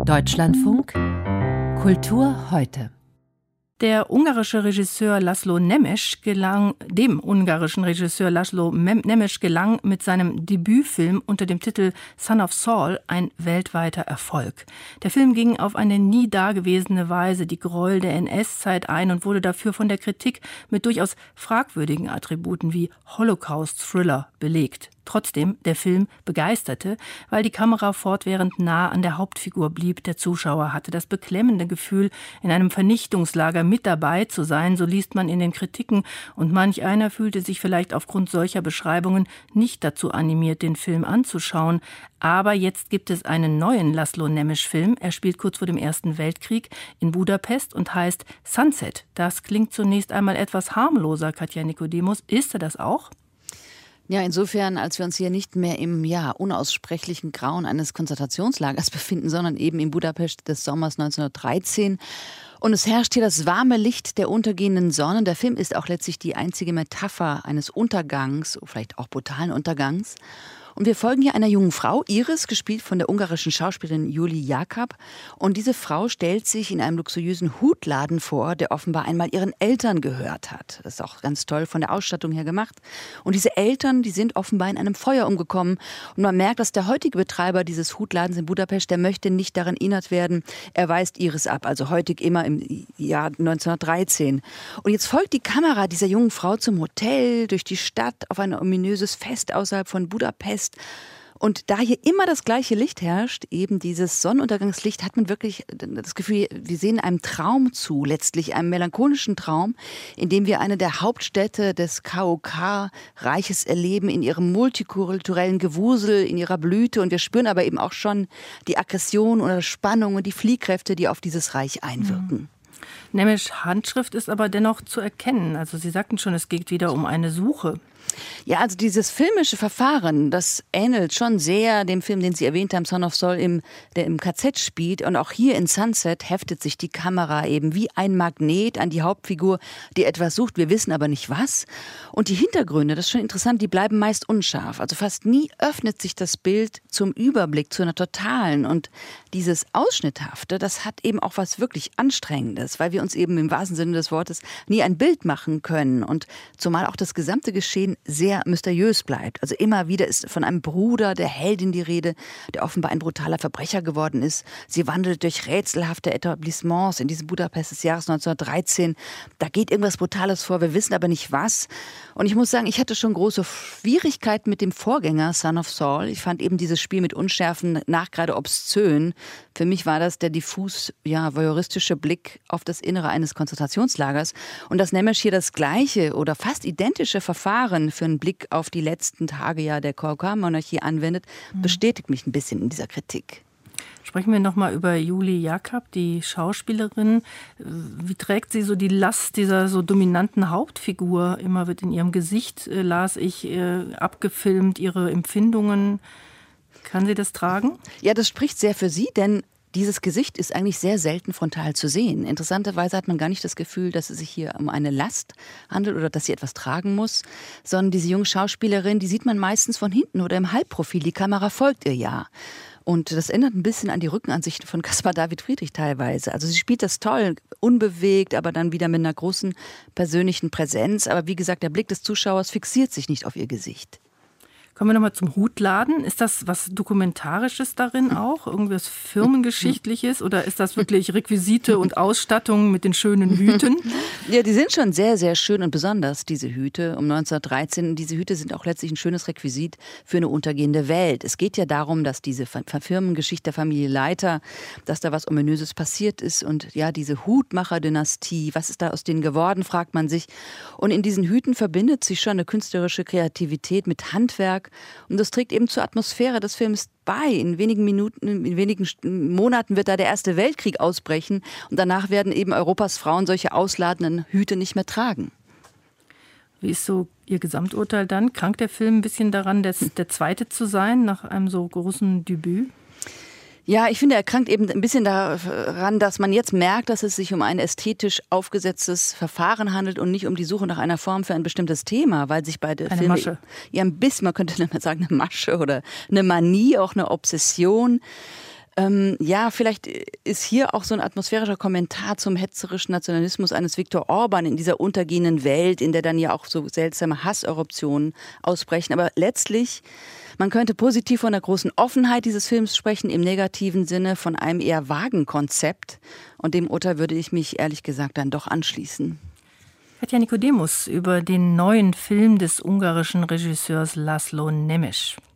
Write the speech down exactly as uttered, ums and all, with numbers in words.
Deutschlandfunk Kultur heute. Der ungarische Regisseur Laszlo Nemes gelang, dem ungarischen Regisseur Laszlo Nemes gelang mit seinem Debütfilm unter dem Titel Son of Saul ein weltweiter Erfolg. Der Film ging auf eine nie dagewesene Weise die Gräuel der N S-Zeit ein und wurde dafür von der Kritik mit durchaus fragwürdigen Attributen wie Holocaust-Thriller belegt. Trotzdem, der Film begeisterte, weil die Kamera fortwährend nah an der Hauptfigur blieb. Der Zuschauer hatte das beklemmende Gefühl, in einem Vernichtungslager mit dabei zu sein, so liest man in den Kritiken, und manch einer fühlte sich vielleicht aufgrund solcher Beschreibungen nicht dazu animiert, den Film anzuschauen. Aber jetzt gibt es einen neuen Laszlo Nemes-Film. Er spielt kurz vor dem Ersten Weltkrieg in Budapest und heißt Sunset. Das klingt zunächst einmal etwas harmloser, Katja Nikodemus. Ist er das auch? Ja, insofern, als wir uns hier nicht mehr im ja, unaussprechlichen Grauen eines Konzentrationslagers befinden, sondern eben in Budapest des Sommers neunzehnhundertdreizehn. Und es herrscht hier das warme Licht der untergehenden Sonne. Der Film ist auch letztlich die einzige Metapher eines Untergangs, vielleicht auch brutalen Untergangs. Und wir folgen hier einer jungen Frau, Iris, gespielt von der ungarischen Schauspielerin Julie Jakab. Und diese Frau stellt sich in einem luxuriösen Hutladen vor, der offenbar einmal ihren Eltern gehört hat. Das ist auch ganz toll von der Ausstattung her gemacht. Und diese Eltern, die sind offenbar in einem Feuer umgekommen. Und man merkt, dass der heutige Betreiber dieses Hutladens in Budapest, der möchte nicht daran erinnert werden. Er weist Iris ab, also heutig immer im Jahr neunzehnhundertdreizehn. Und jetzt folgt die Kamera dieser jungen Frau zum Hotel, durch die Stadt, auf ein ominöses Fest außerhalb von Budapest. Und da hier immer das gleiche Licht herrscht, eben dieses Sonnenuntergangslicht, hat man wirklich das Gefühl, wir sehen einem Traum zu, letztlich einem melancholischen Traum, in dem wir eine der Hauptstädte des K O K-Reiches erleben, in ihrem multikulturellen Gewusel, in ihrer Blüte. Und wir spüren aber eben auch schon die Aggression oder Spannung und die Fliehkräfte, die auf dieses Reich einwirken. Mhm. Nemes' Handschrift ist aber dennoch zu erkennen. Also Sie sagten schon, es geht wieder um eine Suche. Ja, also dieses filmische Verfahren, das ähnelt schon sehr dem Film, den Sie erwähnt haben, Son of Saul, im, der im K Z spielt. Und auch hier in Sunset heftet sich die Kamera eben wie ein Magnet an die Hauptfigur, die etwas sucht. Wir wissen aber nicht was. Und die Hintergründe, das ist schon interessant, die bleiben meist unscharf. Also fast nie öffnet sich das Bild zum Überblick, zu einer totalen. Und dieses Ausschnitthafte, das hat eben auch was wirklich Anstrengendes, weil wir uns eben im wahrsten Sinne des Wortes nie ein Bild machen können. Und zumal auch das gesamte Geschehen sehr mysteriös bleibt. Also immer wieder ist von einem Bruder der Heldin die Rede, der offenbar ein brutaler Verbrecher geworden ist. Sie wandelt durch rätselhafte Etablissements in diesem Budapest des Jahres neunzehnhundertdreizehn. Da geht irgendwas Brutales vor, wir wissen aber nicht was. Und ich muss sagen, ich hatte schon große Schwierigkeiten mit dem Vorgänger Son of Saul. Ich fand eben dieses Spiel mit Unschärfen nachgerade obszön. Für mich war das der diffus, ja, voyeuristische Blick auf das Innere eines Konzentrationslagers. Und dass Nemes hier das gleiche oder fast identische Verfahren für einen Blick auf die letzten Tage ja der K O K-Monarchie anwendet, bestätigt mich ein bisschen in dieser Kritik. Sprechen wir nochmal über Julie Jakab, die Schauspielerin. Wie trägt sie so die Last dieser so dominanten Hauptfigur? Immer wird in ihrem Gesicht, äh, las ich, äh, abgefilmt, ihre Empfindungen. Kann sie das tragen? Ja, das spricht sehr für sie, denn dieses Gesicht ist eigentlich sehr selten frontal zu sehen. Interessanterweise hat man gar nicht das Gefühl, dass es sich hier um eine Last handelt oder dass sie etwas tragen muss, sondern diese junge Schauspielerin, die sieht man meistens von hinten oder im Halbprofil. Die Kamera folgt ihr ja. Und das erinnert ein bisschen an die Rückenansicht von Caspar David Friedrich teilweise. Also sie spielt das toll, unbewegt, aber dann wieder mit einer großen persönlichen Präsenz. Aber wie gesagt, der Blick des Zuschauers fixiert sich nicht auf ihr Gesicht. Kommen wir nochmal zum Hutladen. Ist das was Dokumentarisches darin auch? Irgendwas Firmengeschichtliches? Oder ist das wirklich Requisite und Ausstattung mit den schönen Hüten? Ja, die sind schon sehr, sehr schön und besonders, diese Hüte um neunzehnhundertdreizehn. Diese Hüte sind auch letztlich ein schönes Requisit für eine untergehende Welt. Es geht ja darum, dass diese Firmengeschichte der Familie Leiter, dass da was Ominöses passiert ist. Und ja, diese Hutmacher-Dynastie, was ist da aus denen geworden, fragt man sich. Und in diesen Hüten verbindet sich schon eine künstlerische Kreativität mit Handwerk. Und das trägt eben zur Atmosphäre des Films bei. In wenigen Minuten, in wenigen Monaten wird da der Erste Weltkrieg ausbrechen. Und danach werden eben Europas Frauen solche ausladenden Hüte nicht mehr tragen. Wie ist so Ihr Gesamturteil dann? Krankt der Film ein bisschen daran, der, der zweite zu sein, nach einem so großen Debüt? Ja, ich finde, er krankt eben ein bisschen daran, dass man jetzt merkt, dass es sich um ein ästhetisch aufgesetztes Verfahren handelt und nicht um die Suche nach einer Form für ein bestimmtes Thema, weil sich beide eine Filme... Masche. Ja, ein bisschen, man könnte sagen, eine Masche oder eine Manie, auch eine Obsession. Ähm, ja, vielleicht ist hier auch so ein atmosphärischer Kommentar zum hetzerischen Nationalismus eines Viktor Orban in dieser untergehenden Welt, in der dann ja auch so seltsame Hasseruptionen ausbrechen. Aber letztlich, man könnte positiv von der großen Offenheit dieses Films sprechen, im negativen Sinne von einem eher vagen Konzept. Und dem Urteil würde ich mich ehrlich gesagt dann doch anschließen. Katja Nikodemus über den neuen Film des ungarischen Regisseurs László Nemes.